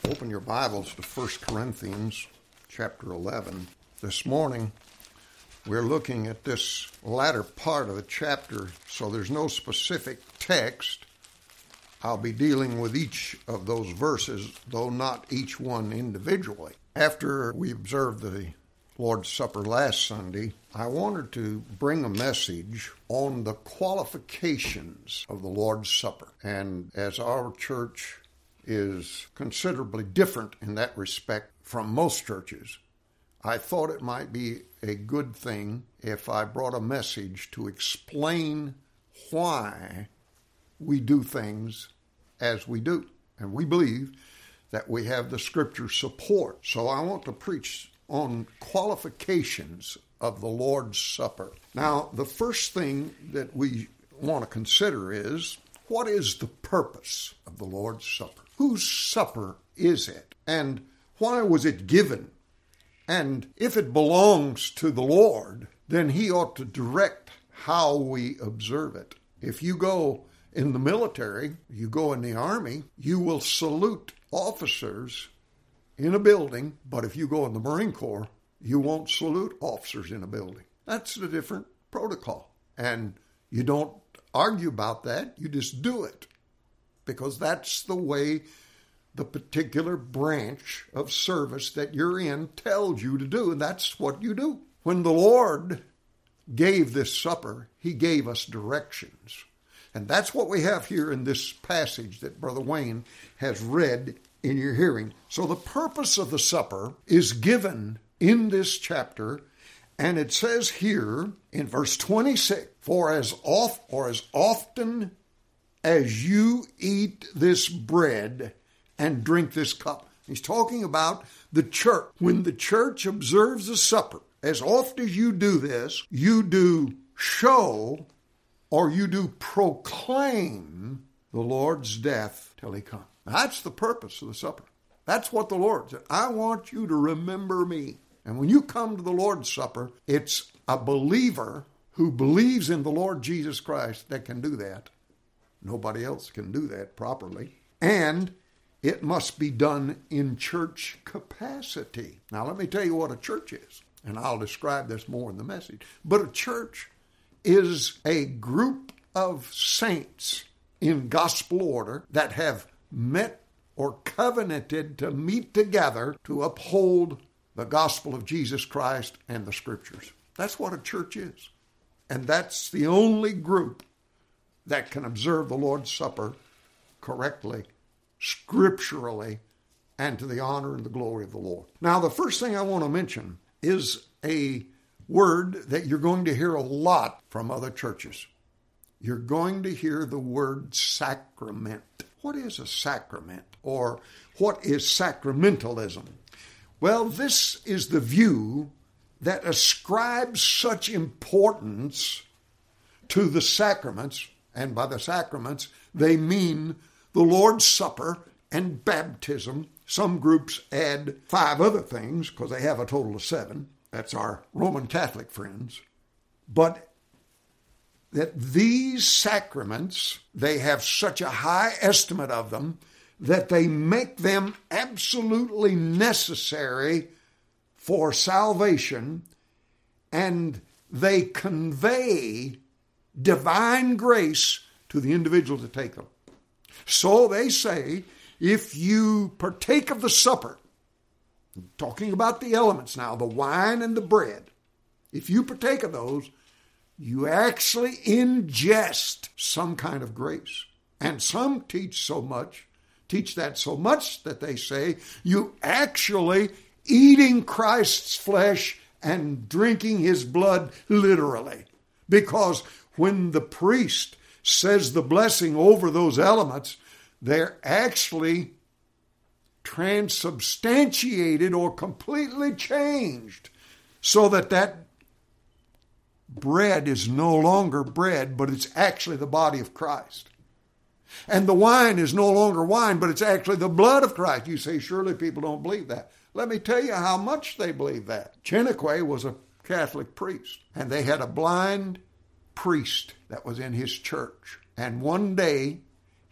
Open your Bibles to 1 Corinthians chapter 11. This morning, we're looking at this latter part of the chapter, so there's no specific text. I'll be dealing with each of those verses, though not each one individually. After we observed the Lord's Supper last Sunday, I wanted to bring a message on the qualifications of the Lord's Supper. And as our church is considerably different in that respect from most churches, I thought it might be a good thing if I brought a message to explain why we do things as we do. And we believe that we have the Scripture support. So I want to preach on qualifications of the Lord's Supper. Now, the first thing that we want to consider is, what is the purpose of the Lord's Supper? Whose supper is it? And why was it given? And if it belongs to the Lord, then He ought to direct how we observe it. If you go in the military, you go in the army, you will salute officers in a building, but if you go in the Marine Corps, you won't salute officers in a building. That's a different protocol. And you don't argue about that, you just do it. Because that's the way the particular branch of service that you're in tells you to do, and that's what you do. When the Lord gave this supper, He gave us directions. And that's what we have here in this passage that Brother Wayne has read in your hearing. So the purpose of the supper is given in this chapter, and it says here in verse 26, For as often as you eat this bread and drink this cup. He's talking about the church. When the church observes the supper, as often as you do this, you do show or you do proclaim the Lord's death till He comes. That's the purpose of the supper. That's what the Lord said. I want you to remember me. And when you come to the Lord's Supper, it's a believer who believes in the Lord Jesus Christ that can do that. Nobody else can do that properly. And it must be done in church capacity. Now, let me tell you what a church is, and I'll describe this more in the message. But a church is a group of saints in gospel order that have met or covenanted to meet together to uphold the gospel of Jesus Christ and the Scriptures. That's what a church is. And that's the only group that can observe the Lord's Supper correctly, scripturally, and to the honor and the glory of the Lord. Now, the first thing I want to mention is a word that you're going to hear a lot from other churches. You're going to hear the word sacrament. What is a sacrament? Or what is sacramentalism? Well, this is the view that ascribes such importance to the sacraments, and by the sacraments, they mean the Lord's Supper and baptism. Some groups add 5 other things because they have a total of 7. That's our Roman Catholic friends. But that these sacraments, they have such a high estimate of them that they make them absolutely necessary for salvation, and they convey divine grace to the individual to take them. So they say, if you partake of the supper, talking about the elements now, the wine and the bread, if you partake of those, you actually ingest some kind of grace. And some teach that so much that they say you actually eating Christ's flesh and drinking His blood literally. Because when the priest says the blessing over those elements, they're actually transubstantiated or completely changed so that bread is no longer bread, but it's actually the body of Christ. And the wine is no longer wine, but it's actually the blood of Christ. You say, surely people don't believe that. Let me tell you how much they believe that. Cheniquet was a Catholic priest, and they had a blind priest that was in his church. And one day,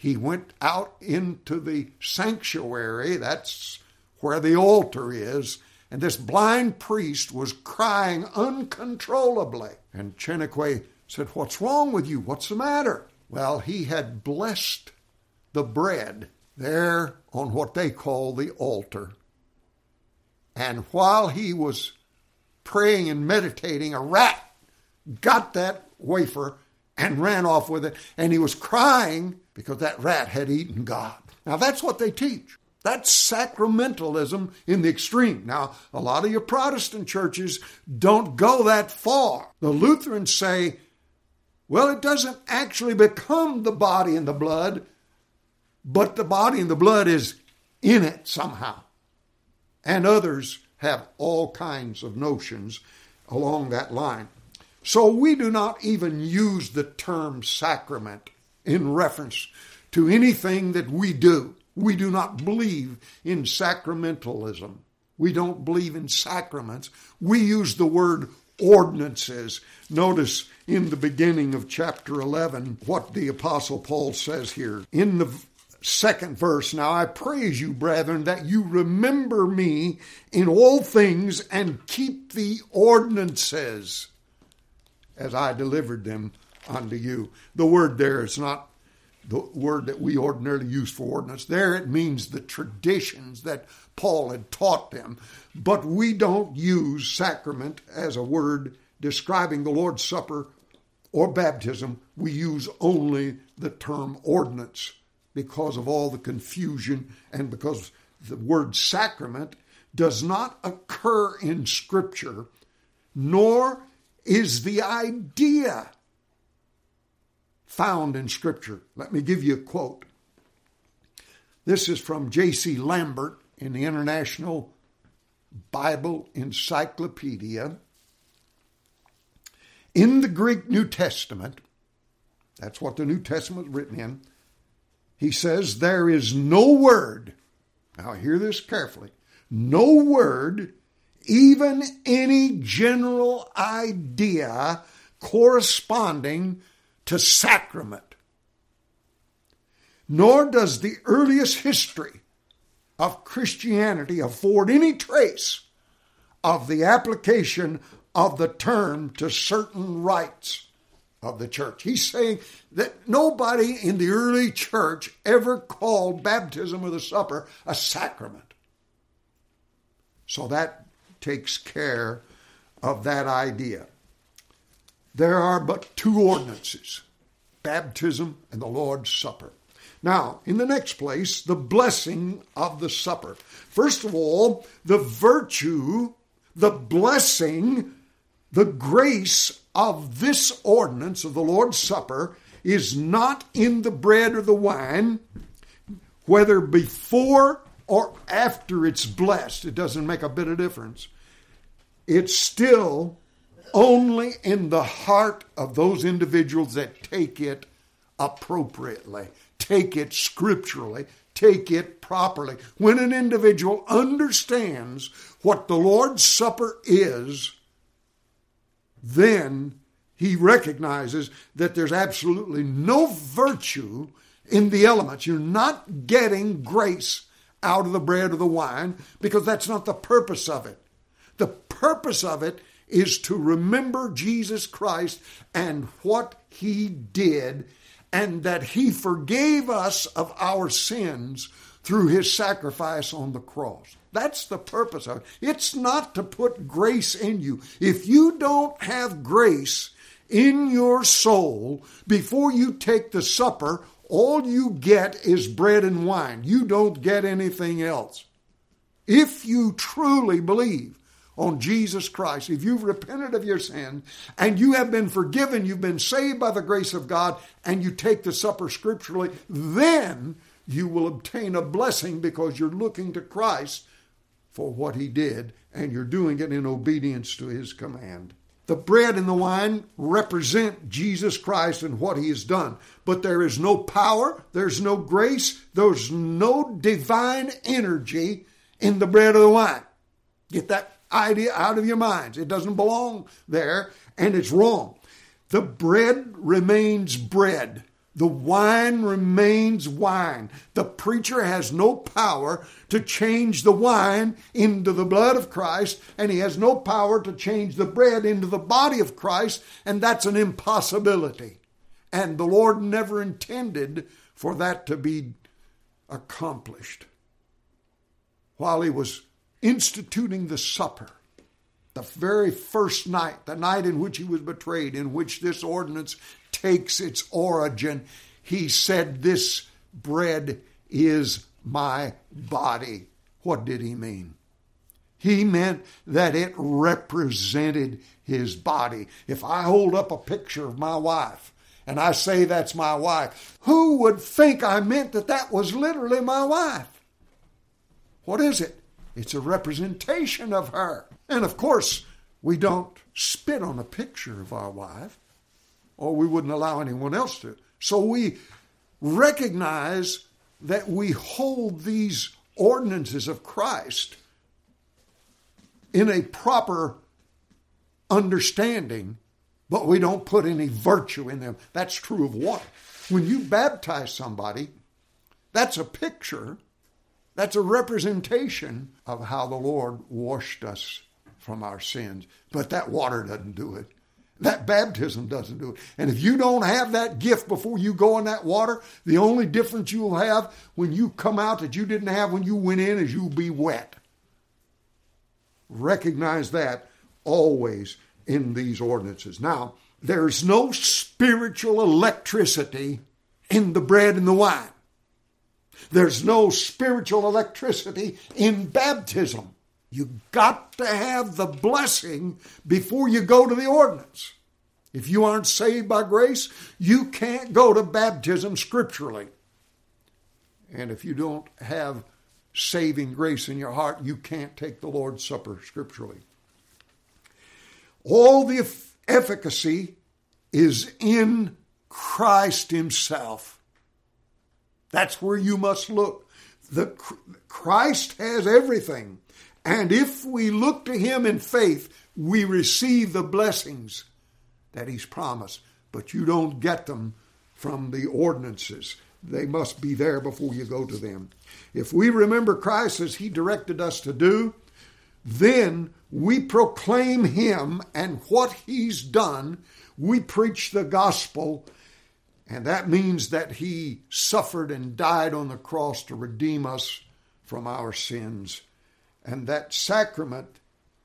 he went out into the sanctuary. That's where the altar is. And this blind priest was crying uncontrollably. And Chenique said, "What's wrong with you? What's the matter?" Well, he had blessed the bread there on what they call the altar. And while he was praying and meditating, a rat got that wafer and ran off with it. And he was crying because that rat had eaten God. Now, that's what they teach. That's sacramentalism in the extreme. Now, a lot of your Protestant churches don't go that far. The Lutherans say, well, it doesn't actually become the body and the blood, but the body and the blood is in it somehow. And others have all kinds of notions along that line. So we do not even use the term sacrament in reference to anything that we do. We do not believe in sacramentalism. We don't believe in sacraments. We use the word ordinances. Notice in the beginning of chapter 11 what the Apostle Paul says here. In the second verse, "Now I praise you, brethren, that you remember me in all things and keep the ordinances as I delivered them unto you." The word there is not the word that we ordinarily use for ordinance. There it means the traditions that Paul had taught them. But we don't use sacrament as a word describing the Lord's Supper or baptism. We use only the term ordinance because of all the confusion and because the word sacrament does not occur in Scripture, nor is the idea found in Scripture. Let me give you a quote. This is from J.C. Lambert in the International Bible Encyclopedia. In the Greek New Testament, that's what the New Testament is written in, he says there is no word, now hear this carefully, no word, even any general idea corresponding to sacrament. Nor does the earliest history of Christianity afford any trace of the application of the term to certain rites of the church. He's saying that nobody in the early church ever called baptism or the supper a sacrament. So that takes care of that idea. There are but two ordinances, baptism and the Lord's Supper. Now, in the next place, the blessing of the supper. First of all, the virtue, the blessing, the grace of this ordinance of the Lord's Supper is not in the bread or the wine, whether before or after it's blessed. It doesn't make a bit of difference. It's still only in the heart of those individuals that take it appropriately, take it scripturally, take it properly. When an individual understands what the Lord's Supper is, then he recognizes that there's absolutely no virtue in the elements. You're not getting grace out of the bread or the wine because that's not the purpose of it. The purpose of it is to remember Jesus Christ and what he did, and that he forgave us of our sins through his sacrifice on the cross. That's the purpose of it. It's not to put grace in you. If you don't have grace in your soul before you take the supper, all you get is bread and wine. You don't get anything else. If you truly believe on Jesus Christ, if you've repented of your sin and you have been forgiven, you've been saved by the grace of God, and you take the supper scripturally, then you will obtain a blessing because you're looking to Christ for what he did, and you're doing it in obedience to his command. The bread and the wine represent Jesus Christ and what he has done. But there is no power, there's no grace, there's no divine energy in the bread or the wine. Get that idea out of your minds. It doesn't belong there, and it's wrong. The bread remains bread. The wine remains wine. The preacher has no power to change the wine into the blood of Christ, and he has no power to change the bread into the body of Christ, and that's an impossibility. And the Lord never intended for that to be accomplished. While he was instituting the supper, the very first night, the night in which he was betrayed, in which this ordinance takes its origin, he said, "This bread is my body." What did he mean? He meant that it represented his body. If I hold up a picture of my wife and I say that's my wife, who would think I meant that that was literally my wife? What is it? It's a representation of her. And of course, we don't spit on a picture of our wife, or we wouldn't allow anyone else to. So we recognize that we hold these ordinances of Christ in a proper understanding, but we don't put any virtue in them. That's true of water. When you baptize somebody, that's a picture, that's a representation of how the Lord washed us from our sins. But that water doesn't do it. That baptism doesn't do it. And if you don't have that gift before you go in that water, the only difference you'll have when you come out that you didn't have when you went in is you'll be wet. Recognize that always in these ordinances. Now, there's no spiritual electricity in the bread and the wine. There's no spiritual electricity in baptism. You got to have the blessing before you go to the ordinance. If you aren't saved by grace, you can't go to baptism scripturally. And if you don't have saving grace in your heart, you can't take the Lord's Supper scripturally. All the efficacy is in Christ himself. That's where you must look. Christ has everything. And if we look to him in faith, we receive the blessings that he's promised. But you don't get them from the ordinances. They must be there before you go to them. If we remember Christ as he directed us to do, then we proclaim him and what he's done. We preach the gospel, and that means that he suffered and died on the cross to redeem us from our sins. And that sacrament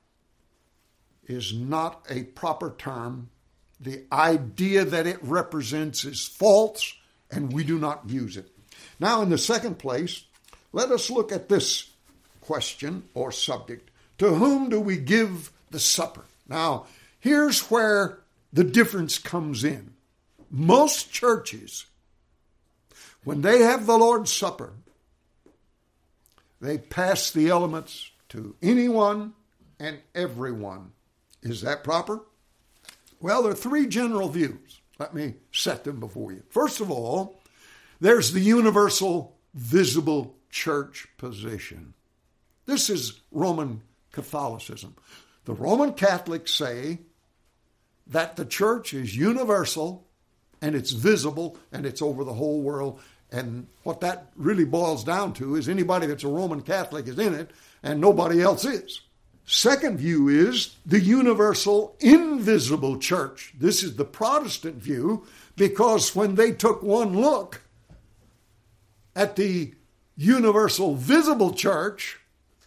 is not a proper term. The idea that it represents is false, and we do not use it. Now, in the second place, let us look at this question or subject. To whom do we give the supper? Now, here's where the difference comes in. Most churches, when they have the Lord's Supper, they pass the elements to anyone and everyone. Is that proper? Well, there are three general views. Let me set them before you. First of all, there's the universal visible church position. This is Roman Catholicism. The Roman Catholics say that the church is universal and it's visible and it's over the whole world. And what that really boils down to is anybody that's a Roman Catholic is in it and nobody else is. Second view is the universal invisible church. This is the Protestant view, because when they took one look at the universal visible church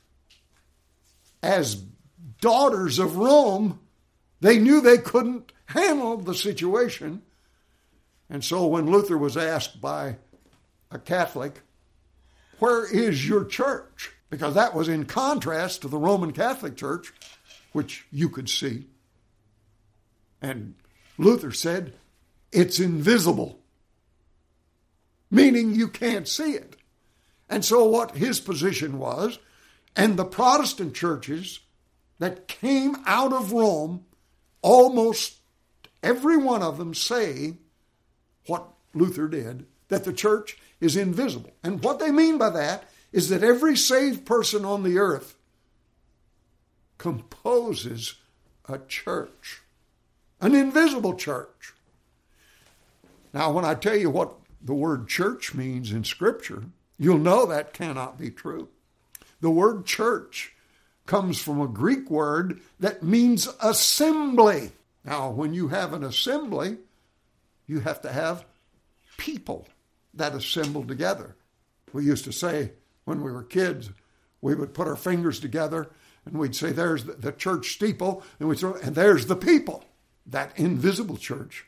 as daughters of Rome, they knew they couldn't handle the situation. And so when Luther was asked by a Catholic, where is your church? Because that was in contrast to the Roman Catholic Church, which you could see. And Luther said, it's invisible, meaning you can't see it. And so what his position was, and the Protestant churches that came out of Rome, almost every one of them say what Luther did, that the church is invisible. And what they mean by that is that every saved person on the earth composes a church, an invisible church. Now, when I tell you what the word church means in Scripture, you'll know that cannot be true. The word church comes from a Greek word that means assembly. Now, when you have an assembly, you have to have people that assemble together. We used to say when we were kids, we would put our fingers together and we'd say, there's the church steeple, and we'd throw, and there's the people. That invisible church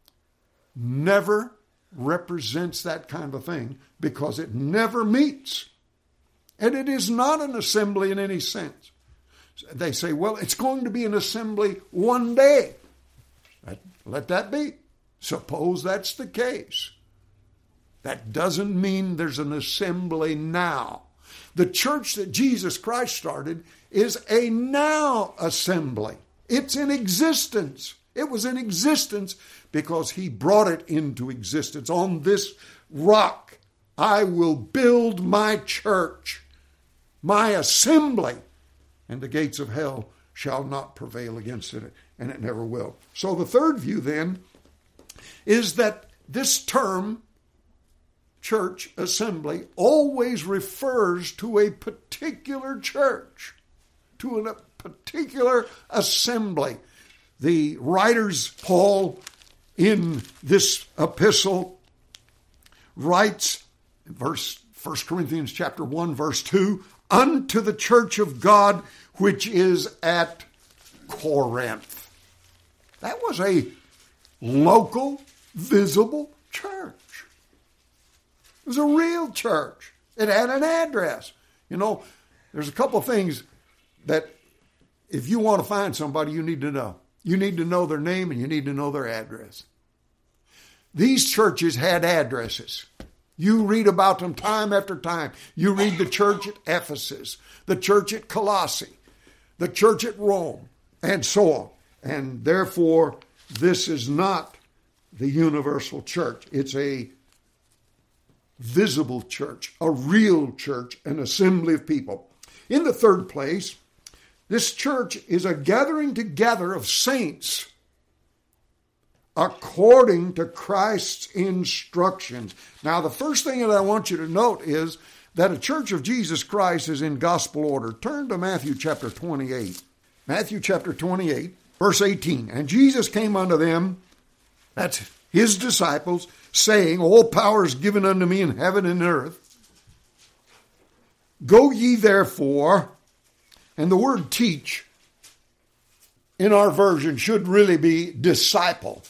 never represents that kind of thing because it never meets. And it is not an assembly in any sense. They say, well, it's going to be an assembly one day. Let that be. Suppose that's the case. That doesn't mean there's an assembly now. The church that Jesus Christ started is a now assembly. It's in existence. It was in existence because he brought it into existence. On this rock, I will build my church, my assembly, and the gates of hell shall not prevail against it, and it never will. So the third view then is that this term, church assembly, always refers to a particular church, to a particular assembly. The writers, Paul, in this epistle, writes, 1 Corinthians chapter 1, verse 2, unto the church of God which is at Corinth. That was a local, visible church. It was a real church. It had an address. You know, there's a couple of things that if you want to find somebody, you need to know. You need to know their name and you need to know their address. These churches had addresses. You read about them time after time. You read the church at Ephesus, the church at Colossae, the church at Rome, and so on. And therefore, this is not the universal church. It's a visible church, a real church, an assembly of people. In the third place, this church is a gathering together of saints according to Christ's instructions. Now, the first thing that I want you to note is that a church of Jesus Christ is in gospel order. Turn to Matthew chapter 28. Matthew chapter 28, verse 18. And Jesus came unto them, that's his disciples, saying, all power is given unto me in heaven and earth. Go ye therefore, and the word teach in our version should really be disciple.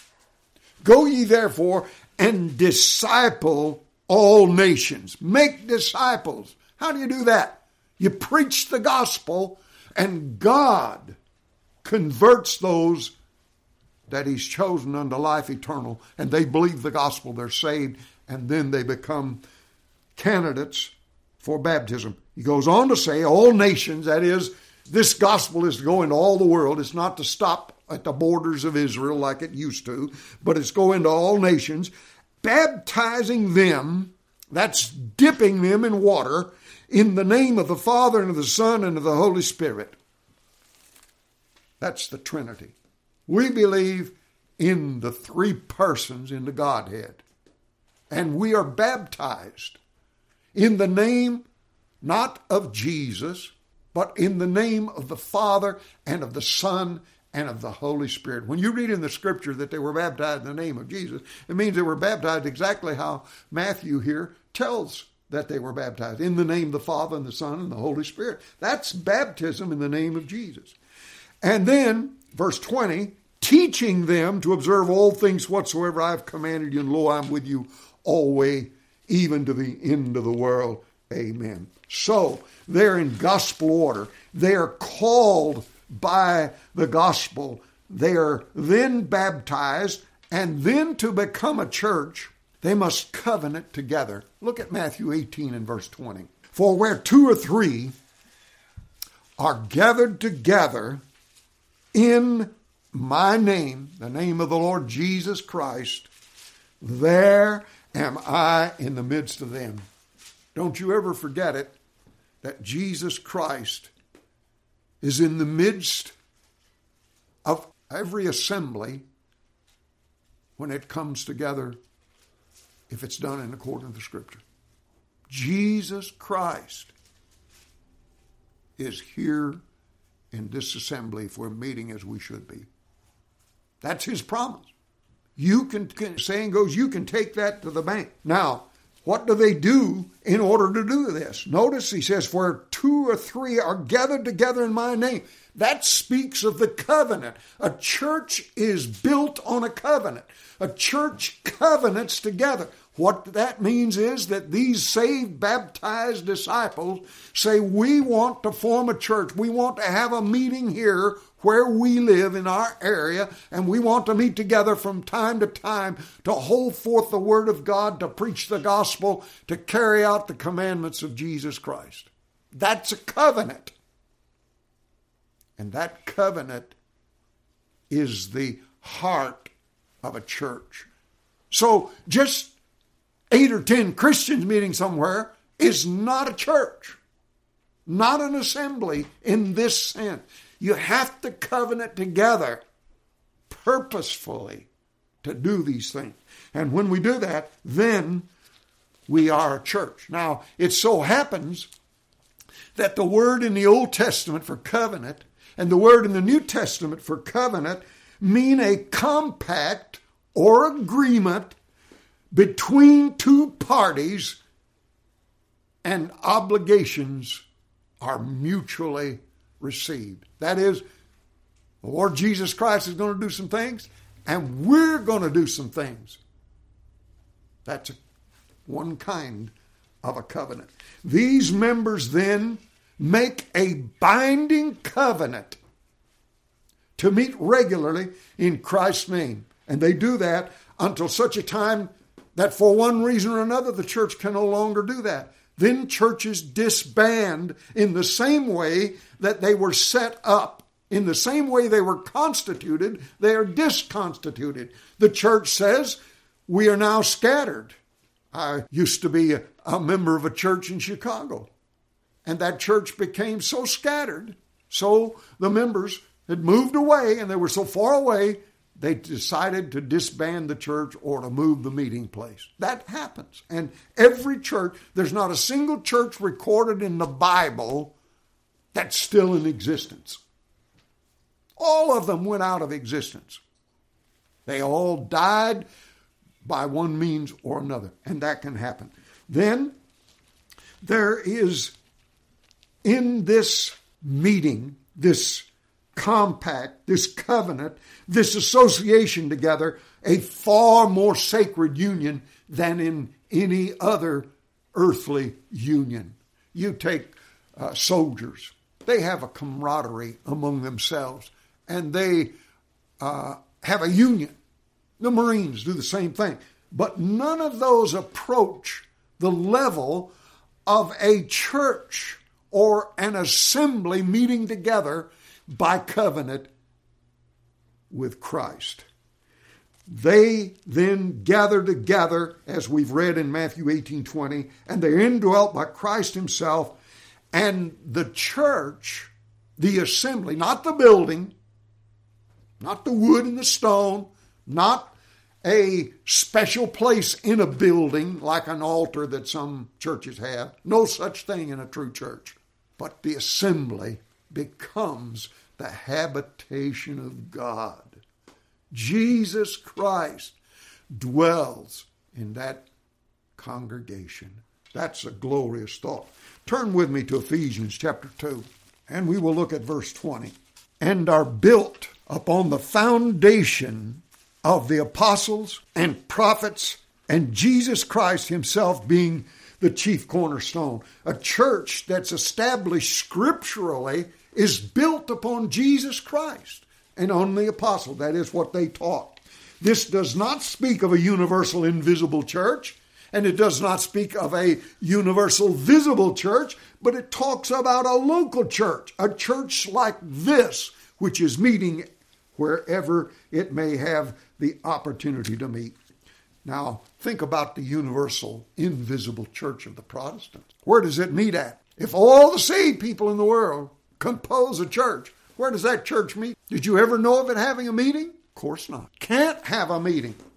Go ye therefore and disciple all nations. Make disciples. How do you do that? You preach the gospel and God converts those that he's chosen unto life eternal, and they believe the gospel, they're saved, and then they become candidates for baptism. He goes on to say, all nations, that is, this gospel is to go into all the world. It's not to stop at the borders of Israel like it used to, but it's go into all nations, baptizing them, that's dipping them in water, in the name of the Father and of the Son and of the Holy Spirit. That's the Trinity. We believe in the three persons in the Godhead. And we are baptized in the name not of Jesus, but in the name of the Father and of the Son and of the Holy Spirit. When you read in the Scripture that they were baptized in the name of Jesus, it means they were baptized exactly how Matthew here tells that they were baptized, in the name of the Father and the Son and the Holy Spirit. That's baptism in the name of Jesus. And then, verse 20, teaching them to observe all things whatsoever I have commanded you, and lo, I'm with you always, even to the end of the world. Amen. So, they're in gospel order. They are called by the gospel. They are then baptized, and then to become a church, they must covenant together. Look at Matthew 18 and verse 20. For where two or three are gathered together in my name, the name of the Lord Jesus Christ, there am I in the midst of them. Don't you ever forget it, that Jesus Christ is in the midst of every assembly when it comes together if it's done in accordance with the Scripture. Jesus Christ is here in this assembly if we're meeting as we should be. That's his promise. Saying goes, you can take that to the bank. Now, what do they do in order to do this? Notice he says, where 2 or 3 are gathered together in my name. That speaks of the covenant. A church is built on a covenant. A church covenants together. What that means is that these saved, baptized disciples say, we want to form a church. We want to have a meeting here where we live in our area, and we want to meet together from time to time to hold forth the Word of God, to preach the gospel, to carry out the commandments of Jesus Christ. That's a covenant. And that covenant is the heart of a church. So just 8 or 10 Christians meeting somewhere is not a church, not an assembly in this sense. You have to covenant together purposefully to do these things. And when we do that, then we are a church. Now, it so happens that the word in the Old Testament for covenant and the word in the New Testament for covenant mean a compact or agreement between 2 parties, and obligations are mutually received. That is, the Lord Jesus Christ is going to do some things, and we're going to do some things. That's one kind of a covenant. These members then make a binding covenant to meet regularly in Christ's name. And they do that until such a time that for one reason or another the church can no longer do that. Then churches disband in the same way that they were set up. In the same way they were constituted, they are disconstituted. The church says, we are now scattered. I used to be a member of a church in Chicago, and that church became so scattered, so the members had moved away, and they were so far away, they decided to disband the church or to move the meeting place. That happens. And every church, there's not a single church recorded in the Bible that's still in existence. All of them went out of existence. They all died by one means or another. And that can happen. Then there is in this meeting, this compact, this covenant, this association together, a far more sacred union than in any other earthly union. You take soldiers. They have a camaraderie among themselves, and they have a union. The Marines do the same thing. But none of those approach the level of a church or an assembly meeting together by covenant with Christ. They then gather together, as we've read in Matthew 18:20, and they're indwelt by Christ himself. And the church, the assembly, not the building, not the wood and the stone, not a special place in a building like an altar that some churches have. No such thing in a true church. But the assembly becomes the habitation of God. Jesus Christ dwells in that congregation. That's a glorious thought. Turn with me to Ephesians chapter 2, and we will look at verse 20. And are built upon the foundation of the apostles and prophets, and Jesus Christ himself being the chief cornerstone. A church that's established scripturally is built upon Jesus Christ and on the apostle. That is what they taught. This does not speak of a universal invisible church, and it does not speak of a universal visible church, but it talks about a local church, a church like this, which is meeting wherever it may have the opportunity to meet. Now, think about the universal invisible church of the Protestants. Where does it meet at? If all the saved people in the world compose a church, where does that church meet? Did you ever know of it having a meeting? Of course not. Can't have a meeting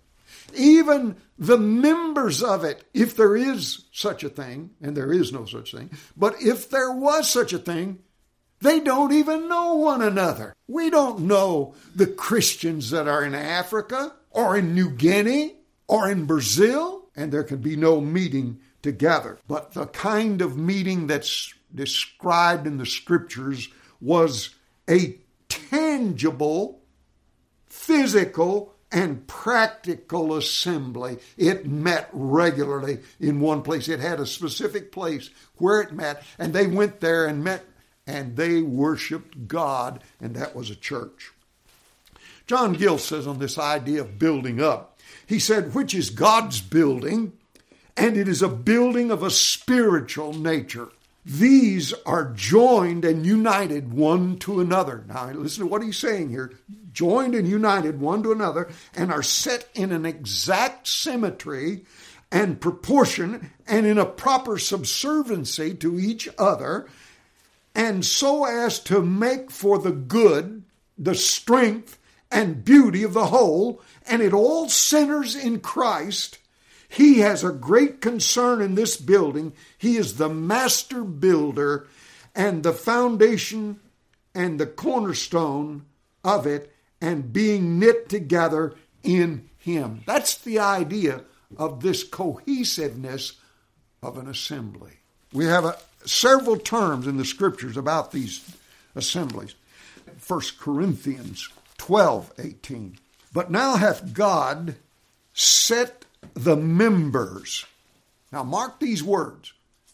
Even the members of it, if there is such a thing, and there is no such thing, but if there was such a thing, they don't even know one another. We don't know the Christians that are in Africa or in New Guinea or in Brazil, and there can be no meeting together. But the kind of meeting that's described in the Scriptures was a tangible, physical, and practical assembly. It met regularly in one place. It had a specific place where it met, and they went there and met, and they worshiped God, and that was a church. John Gill says on this idea of building up, he said, which is God's building, and it is a building of a spiritual nature. These are joined and united one to another. Now, listen to what he's saying here. Joined and united one to another, and are set in an exact symmetry and proportion and in a proper subserviency to each other, and so as to make for the good, the strength, and beauty of the whole, and it all centers in Christ. He has a great concern in this building. He is the master builder and the foundation and the cornerstone of it, and being knit together in Him. That's the idea of this cohesiveness of an assembly. We have several terms in the Scriptures about these assemblies. 1 Corinthians 12:18. But now hath God set the members. Now mark these words.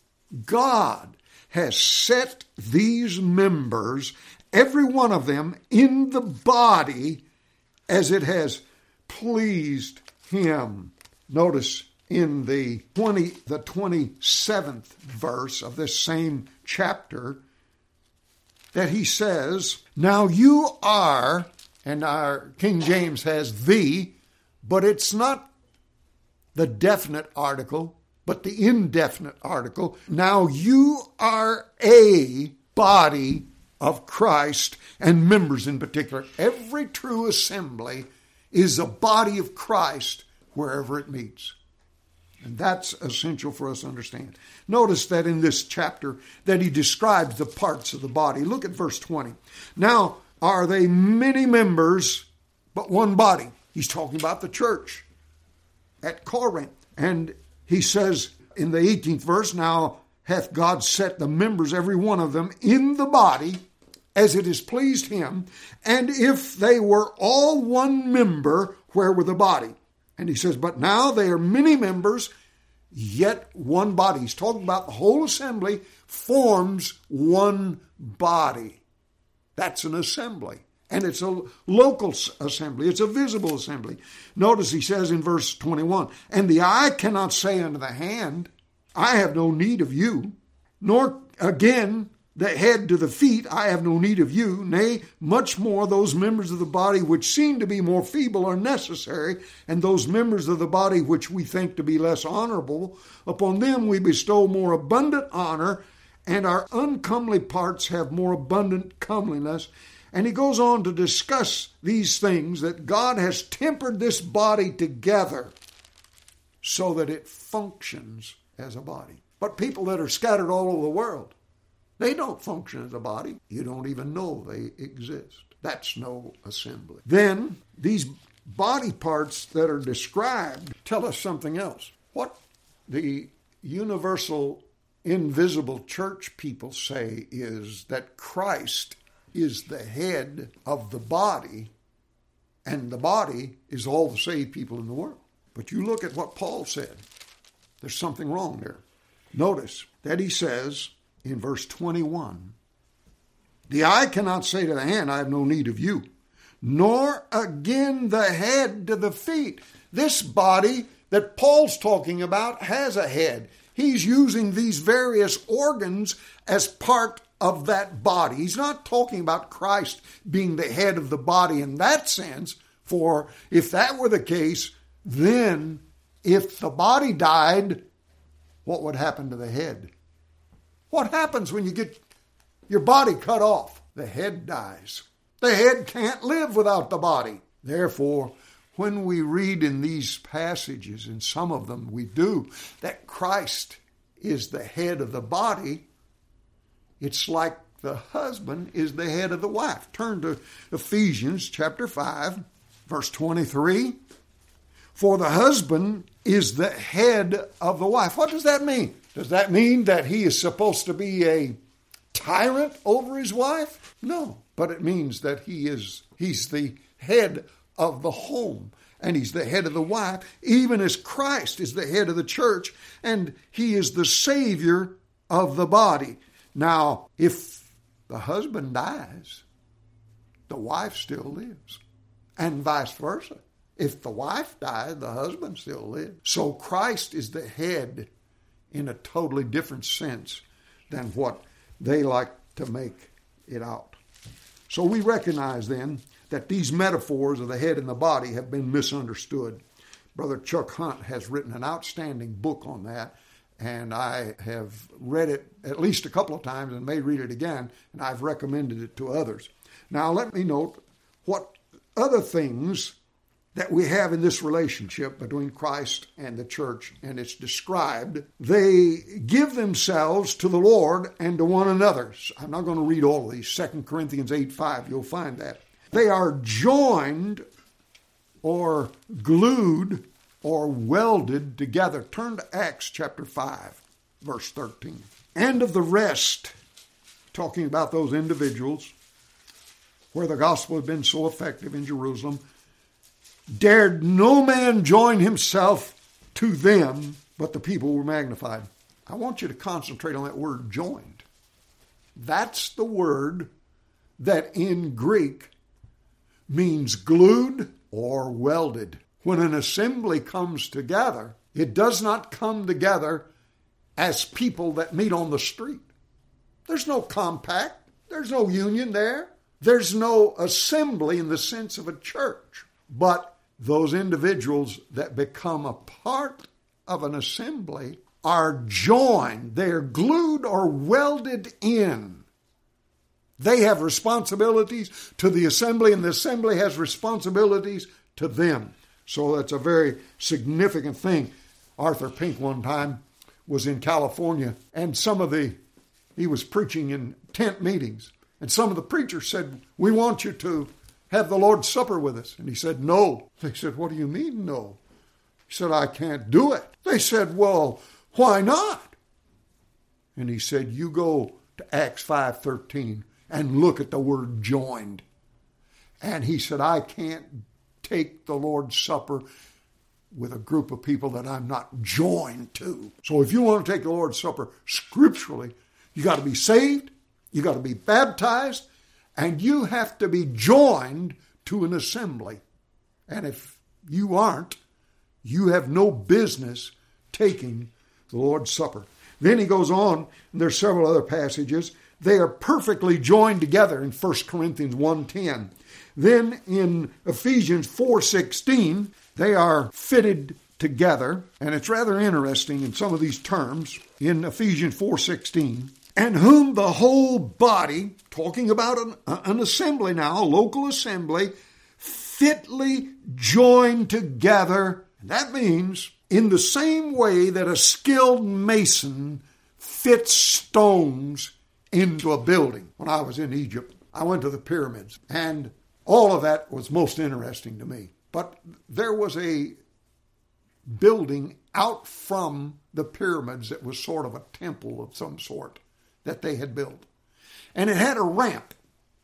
God has set these members, every one of them, in the body as it has pleased Him. Notice in the 27th verse of this same chapter that he says, now you are, and our King James has the, but it's not the definite article, but the indefinite article. Now you are a body of Christ, and members in particular. Every true assembly is a body of Christ wherever it meets. And that's essential for us to understand. Notice that in this chapter that he describes the parts of the body. Look at verse 20. Now are they many members, but one body? He's talking about the church at Corinth. And he says in the 18th verse, now hath God set the members, every one of them, in the body, as it has pleased Him. And if they were all one member, where were the body? And he says, but now they are many members, yet one body. He's talking about the whole assembly forms one body. That's an assembly. And it's a local assembly. It's a visible assembly. Notice he says in verse 21, and the eye cannot say unto the hand, I have no need of you, nor again the head to the feet, I have no need of you. Nay, much more those members of the body which seem to be more feeble are necessary, and those members of the body which we think to be less honorable, upon them we bestow more abundant honor, and our uncomely parts have more abundant comeliness. And he goes on to discuss these things, that God has tempered this body together so that it functions as a body. But people that are scattered all over the world, they don't function as a body. You don't even know they exist. That's no assembly. Then, these body parts that are described tell us something else. What the universal invisible church people say is that Christ is the head of the body, and the body is all the saved people in the world. But you look at what Paul said. There's something wrong there. Notice that he says in verse 21, the eye cannot say to the hand, I have no need of you, nor again the head to the feet. This body that Paul's talking about has a head. He's using these various organs as part of that body. He's not talking about Christ being the head of the body in that sense, for if that were the case, then if the body died, what would happen to the head? What happens when you get your body cut off? The head dies. The head can't live without the body. Therefore, when we read in these passages, and some of them we do, that Christ is the head of the body, it's like the husband is the head of the wife. Turn to Ephesians chapter 5, verse 23. For the husband is the head of the wife. What does that mean? Does that mean that he is supposed to be a tyrant over his wife? No, but it means that he's the head of the home, and he's the head of the wife, even as Christ is the head of the church, and he is the Savior of the body. Now, if the husband dies, the wife still lives, and vice versa. If the wife dies, the husband still lives. So Christ is the head in a totally different sense than what they like to make it out. So we recognize then that these metaphors of the head and the body have been misunderstood. Brother Chuck Hunt has written an outstanding book on that, and I have read it at least a couple of times and may read it again, and I've recommended it to others. Now let me note what other things that we have in this relationship between Christ and the church, and it's described. They give themselves to the Lord and to one another. I'm not going to read all of these. 2 Corinthians 8:5, you'll find that. They are joined or glued or welded together. Turn to Acts chapter 5, verse 13. And of the rest, talking about those individuals where the gospel had been so effective in Jerusalem, dared no man join himself to them, but the people were magnified. I want you to concentrate on that word joined. That's the word that in Greek means glued or welded. When an assembly comes together, it does not come together as people that meet on the street. There's no compact. There's no union there. There's no assembly in the sense of a church. But those individuals that become a part of an assembly are joined. They're glued or welded in. They have responsibilities to the assembly, and the assembly has responsibilities to them. So that's a very significant thing. Arthur Pink one time was in California, and he was preaching in tent meetings, and some of the preachers said, "We want you to have the Lord's Supper with us." And he said, "No." They said, "What do you mean, no?" He said, "I can't do it." They said, "Well, why not?" And he said, "You go to Acts 5:13 and look at the word joined." And he said, "I can't take the Lord's Supper with a group of people that I'm not joined to." So if you want to take the Lord's Supper scripturally, you got to be saved, you got to be baptized, and you have to be joined to an assembly. And if you aren't, you have no business taking the Lord's Supper. Then he goes on, and there's several other passages. They are perfectly joined together in 1 Corinthians 1:10. Then in Ephesians 4:16, they are fitted together. And it's rather interesting in some of these terms in Ephesians 4:16. And whom the whole body, talking about an assembly now, a local assembly, fitly joined together. And that means in the same way that a skilled mason fits stones into a building. When I was in Egypt, I went to the pyramids, and all of that was most interesting to me. But there was a building out from the pyramids that was sort of a temple of some sort that they had built. And it had a ramp,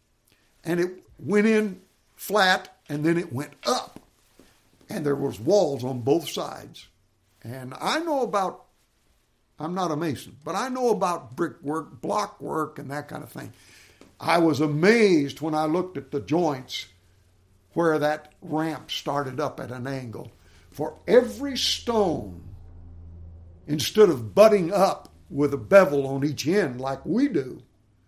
and it went in flat, and then it went up. And there was walls on both sides. And I'm not a mason, but I know about brickwork, block work, and that kind of thing. I was amazed when I looked at the joints where that ramp started up at an angle. For every stone, instead of butting up with a bevel on each end like we do,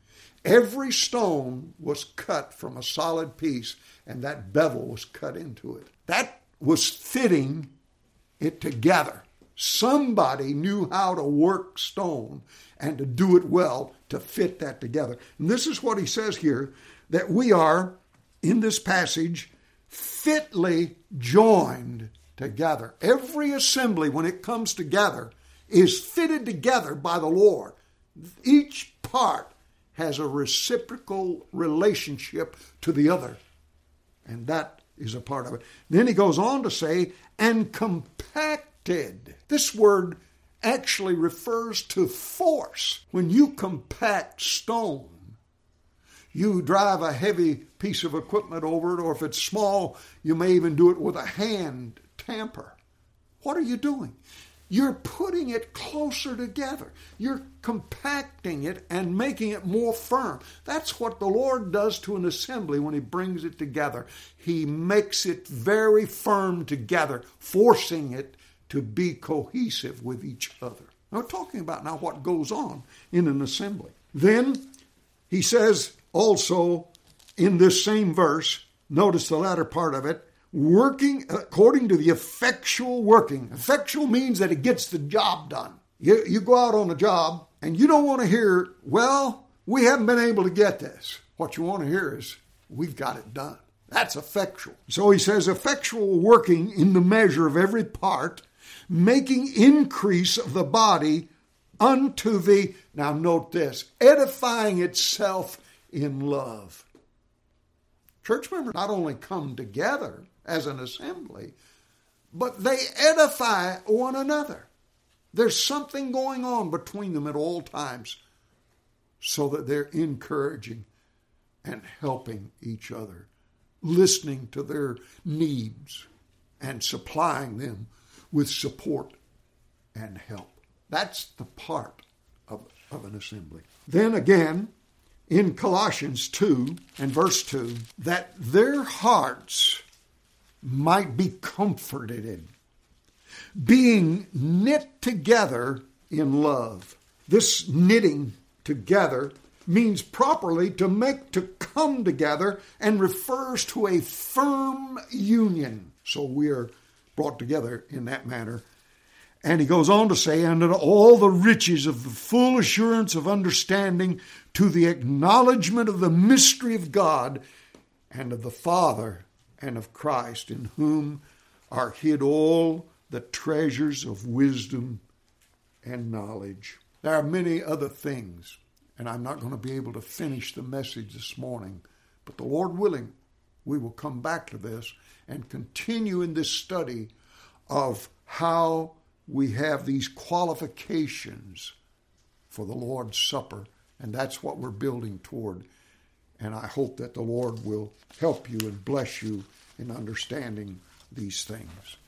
every stone was cut from a solid piece, and that bevel was cut into it. That was fitting it together. Somebody knew how to work stone and to do it well to fit that together. And this is what he says here, that we are, in this passage, fitly joined together. Every assembly, when it comes together, is fitted together by the Lord. Each part has a reciprocal relationship to the other. And that is a part of it. Then he goes on to say, and compacted. This word actually refers to force. When you compact stone, you drive a heavy piece of equipment over it, or if it's small, you may even do it with a hand tamper. What are you doing? You're putting it closer together. You're compacting it and making it more firm. That's what the Lord does to an assembly when He brings it together. He makes it very firm together, forcing it to be cohesive with each other. Now, we're talking about now what goes on in an assembly. Then he says also in this same verse, notice the latter part of it, working according to the effectual working. Effectual means that it gets the job done. You go out on a job and you don't want to hear, well, we haven't been able to get this. What you want to hear is, we've got it done. That's effectual. So he says, effectual working in the measure of every part, making increase of the body unto the, now note this, edifying itself in love. Church members not only come together as an assembly, but they edify one another. There's something going on between them at all times so that they're encouraging and helping each other, listening to their needs and supplying them with support and help. That's the part of an assembly. Then again, in Colossians 2 and verse 2, that their hearts might be comforted, being knit together in love. This knitting together means properly to come together and refers to a firm union. So we are brought together in that manner. And he goes on to say, and in all the riches of the full assurance of understanding to the acknowledgement of the mystery of God and of the Father and of Christ, in whom are hid all the treasures of wisdom and knowledge. There are many other things, and I'm not going to be able to finish the message this morning, but the Lord willing, we will come back to this and continue in this study of how we have these qualifications for the Lord's Supper, and that's what we're building toward. And I hope that the Lord will help you and bless you in understanding these things.